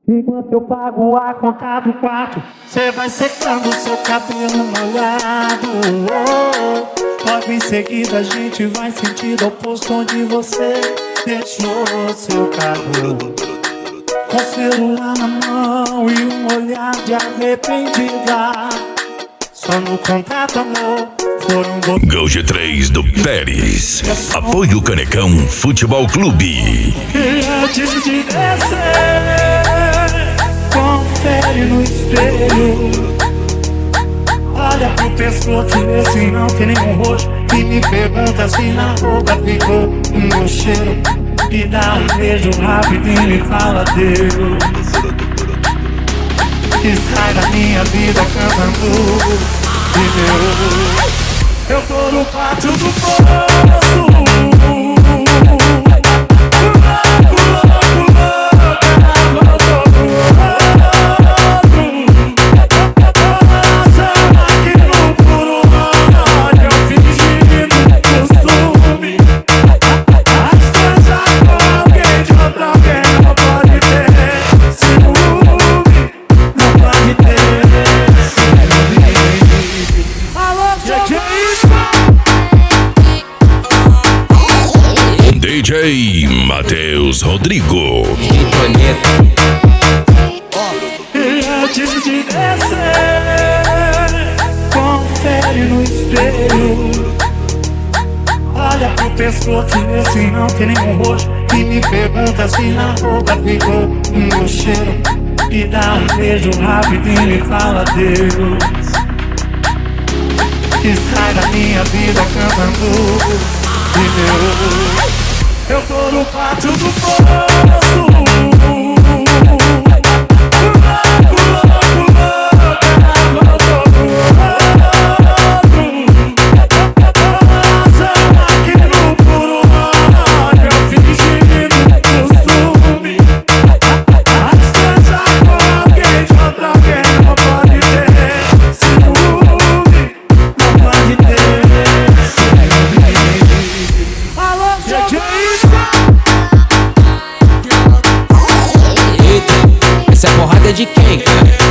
Enquanto eu pago a conta do quarto, cê vai secando seu cabelo molhado. Logo em seguida a gente vai sentir o oposto onde você deixou seu carro. Com o celular na mão e um olhar de arrependida. Só no contato, amor, foram Gol G3 do Pérez. Apoio Canecão Futebol Clube. E antes de descer, confere no espelho. Olha pro pescoço e vê se não tem nenhum roxo. E me pergunta se na roupa ficou um meu cheiro. Me dá um beijo rápido e me fala Deus. E sai da minha vida cantando de meu. Eu tô no quarto do poço. DJ Matheus Rodrigo. E antes de descer, confere no espelho. Olha pro pescoço e vê se não tem nenhum roxo. E me pergunta se na roupa ficou um meu cheiro. Me dá um beijo rápido e me fala Deus. E sai da minha vida cantando de meu. Eu tô no quarto do poço. Essa é porrada de quem, cara?